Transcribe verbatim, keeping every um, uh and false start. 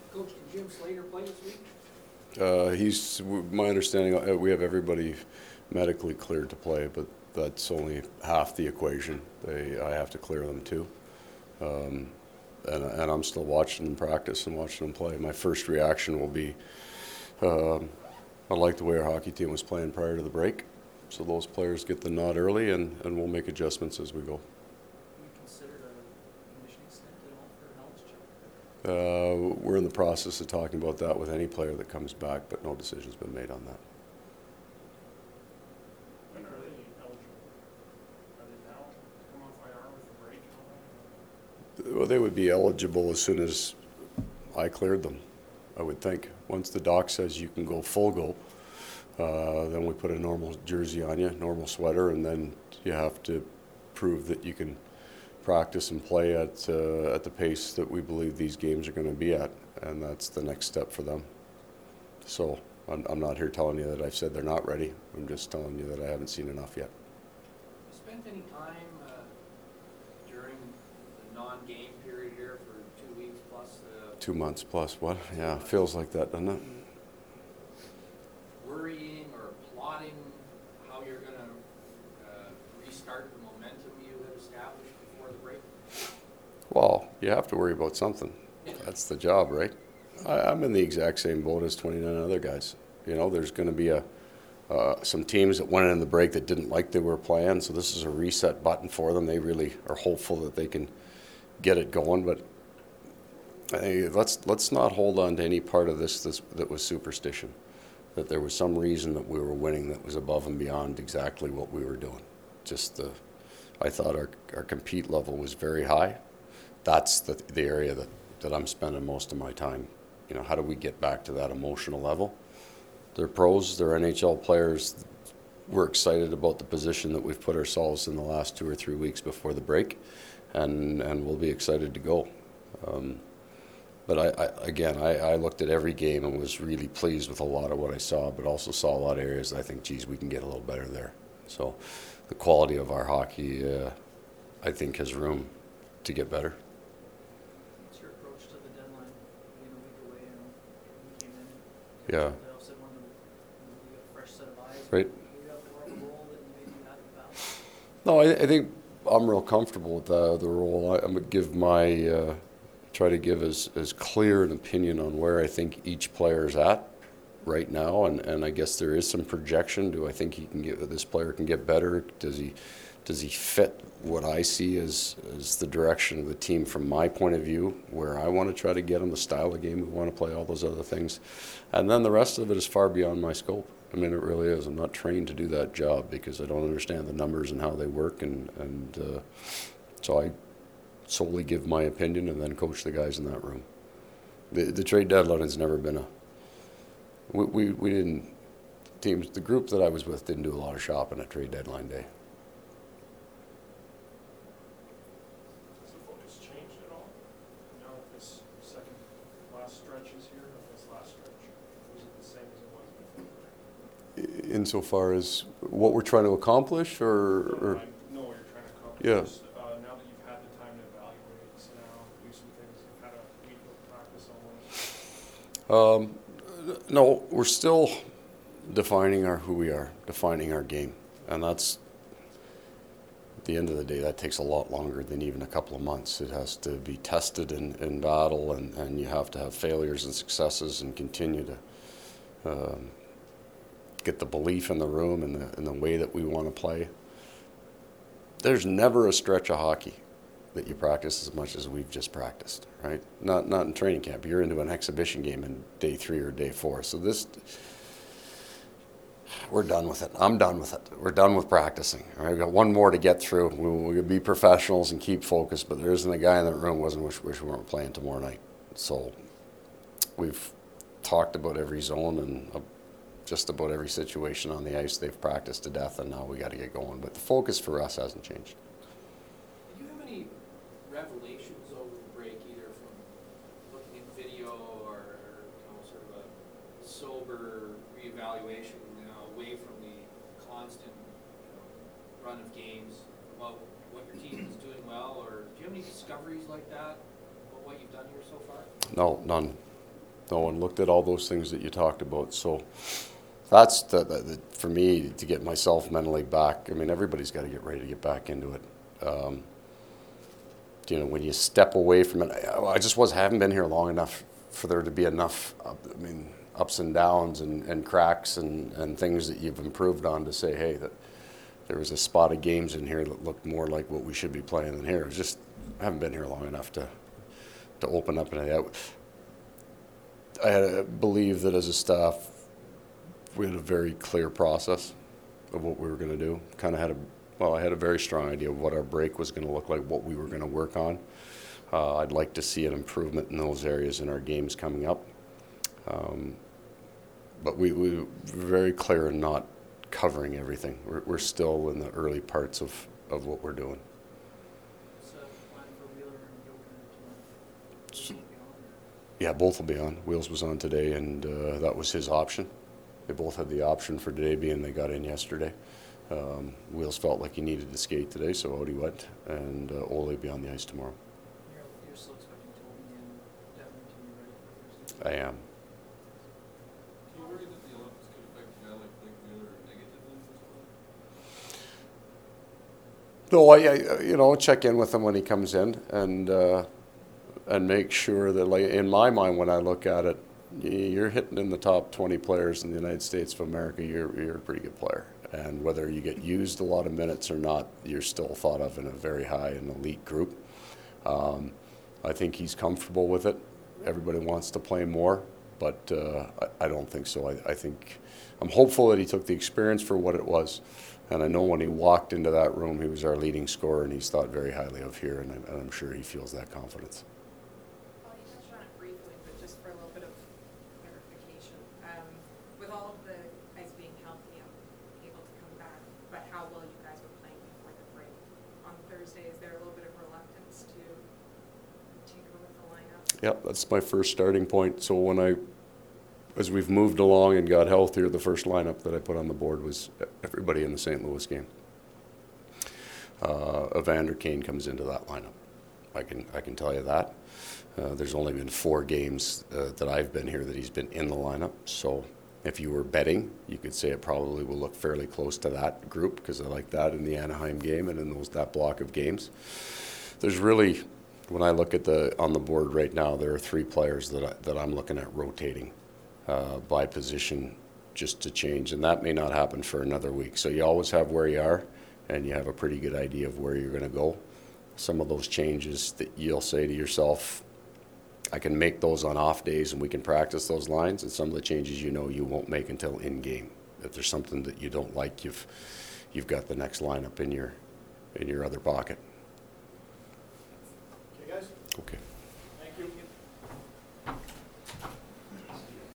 Coach, did Jim Slater play this week? Uh, he's, my understanding, uh, we have everybody medically cleared to play, but that's only half the equation. They, I have to clear them too. Um, and, and I'm still watching them practice and watching them play. My first reaction will be, um, I like the way our hockey team was playing prior to the break. So those players get the nod early, and, and we'll make adjustments as we go. You considered a conditioning stint at all for Helms? Uh, we're in the process of talking about that with any player that comes back, but no decision's been made on that. When are they eligible? Are they now come off I R with a break and all that? Well, they would be eligible as soon as I cleared them, I would think. Once the doc says you can go full go, uh, then we put a normal jersey on you, normal sweater, and then you have to prove that you can practice and play at uh, at the pace that we believe these games are going to be at, and that's the next step for them. So I'm, I'm not here telling you that I've said they're not ready. I'm just telling you that I haven't seen enough yet. You spent any time uh, during the non-game period here for two weeks plus uh, Two months plus, what? Yeah, feels like that, doesn't it? worrying or plotting how you're going to uh, restart the momentum you had established before the break? Well, you have to worry about something. That's the job, right? I, I'm in the exact same boat as twenty-nine other guys. You know, there's going to be a uh, some teams that went in the break that didn't like they were playing, so this is a reset button for them. They really are hopeful that they can get it going, but hey, let's let's not hold on to any part of this, this that was superstition, that there was some reason that we were winning that was above and beyond exactly what we were doing. Just the, I thought our our compete level was very high. That's the the area that, that I'm spending most of my time. You know, how do we get back to that emotional level? They're pros, they're N H L players. We're excited about the position that we've put ourselves in the last two or three weeks before the break, and and we'll be excited to go. Um, But I, I again, I, I looked at every game and was really pleased with a lot of what I saw, but also saw a lot of areas I think, geez, we can get a little better there. So the quality of our hockey, uh, I think, has room to get better. What's your approach to the deadline? Being a week away and we came in. Yeah. Playoffs and wanted to, you know, we got a fresh set of eyes. Right. We got more of a role than maybe you had in the past. No, I, I think I'm real comfortable with the, the role. I, I'm going to give my, uh, try to give as, as clear an opinion on where I think each player is at right now, and, and I guess there is some projection. Do I think he can get, this player can get better? Does he does he fit what I see as, as the direction of the team from my point of view, where I want to try to get him, the style of game we want to play, all those other things. And then the rest of it is far beyond my scope. I mean, it really is. I'm not trained to do that job because I don't understand the numbers and how they work, and, and uh, so I solely give my opinion and then coach the guys in that room. The, the trade deadline has never been a, we, we, we didn't, teams, the group that I was with didn't do a lot of shopping at trade deadline day. Has the focus changed at all? Now that this second last stretch is here, or this last stretch, was it the same as it was before? Insofar as what we're trying to accomplish, or, No, or I know what you're trying to accomplish. Yeah. Just, uh, now that you've had the time to evaluate, sit down, do some things, you've had a week of practice almost. Um, no, we're still defining our who we are, defining our game, and that's at the end of the day. That takes a lot longer than even a couple of months. It has to be tested in, in battle, and, and you have to have failures and successes, and continue to um, get the belief in the room and the, and the way that we want to play. There's never a stretch of hockey that you practice as much as we've just practiced, right? Not not in training camp. You're into an exhibition game in day three or day four. So this, we're done with it. I'm done with it. We're done with practicing. All right, we've got one more to get through. We, we'll be professionals and keep focused, but there isn't a guy in that room who wasn't wish, wish we weren't playing tomorrow night. So we've talked about every zone and uh, just about every situation on the ice. They've practiced to death, and now we got to get going. But the focus for us hasn't changed. Did you have any revelations over the break, either from looking at video or, or you know, sort of a sober reevaluation, you know, away from the constant, you know, run of games, about what your team is doing well, or do you have any discoveries like that about what you've done here so far? No, none. No, and looked at all those things that you talked about. So that's the, the, the for me to get myself mentally back. I mean, everybody's got to get ready to get back into it. Um, you know, when you step away from it, I, I just was haven't been here long enough for there to be enough. I mean, ups and downs and, and cracks and, and things that you've improved on to say, hey, that there was a spot of games in here that looked more like what we should be playing than here. It's just I haven't been here long enough to to open up. And I, I had to believe that as a staff, we had a very clear process of what we were going to do. Kind of had a well, I had a very strong idea of what our break was going to look like, what we were going to work on. Uh, I'd like to see an improvement in those areas in our games coming up. Um, but we, we were very clear in not covering everything. We're, we're still in the early parts of, of what we're doing. What's the plan for Wheeler and Gilbert So- tomorrow? Yeah, both will be on. Wheels was on today, and uh, that was his option. They both had the option for today, being they got in yesterday. Um, Wheels felt like he needed to skate today, so out he went, and uh, Ole will be on the ice tomorrow. You're, you're still expecting Toby and Devin to be ready for Thursday? I am. Do you worry that the Olympics could affect a guy like Blake Wheeler negatively as well? No, I, I you know check in with him when he comes in, and uh, and make sure that, like in my mind, when I look at it, y- you're hitting in the top twenty players in the United States of America. You're you're a pretty good player, and whether you get used a lot of minutes or not, you're still thought of in a very high and elite group. Um, I think he's comfortable with it. Everybody wants to play more, but uh, I, I don't think so. I, I think I'm hopeful that he took the experience for what it was. And I know when he walked into that room, he was our leading scorer, and he's thought very highly of here, and I'm, and I'm sure he feels that confidence. Well, you touched on it briefly, but just for a little bit of clarification, um, with all of the guys being healthy and able to come back, but how well you guys were playing before the break on Thursday, is there a little bit of reluctance to tinker with the lineup? Yeah, that's my first starting point. So when I, as we've moved along and got healthier, the first lineup that I put on the board was everybody in the Saint Louis game. Uh, Evander Kane comes into that lineup. I can I can tell you that. Uh, there's only been four games uh, that I've been here that he's been in the lineup. So if you were betting, you could say it probably will look fairly close to that group, because I like that in the Anaheim game and in those that block of games. There's really, when I look at the on the board right now, there are three players that I, that I'm looking at rotating uh, by position just to change, and that may not happen for another week. So you always have where you are, and you have a pretty good idea of where you're going to go. Some of those changes that you'll say to yourself, I can make those on off days and we can practice those lines, and some of the changes you know you won't make until in game. If there's something that you don't like, you've you've got the next lineup in your in your other pocket. Okay, guys? Okay.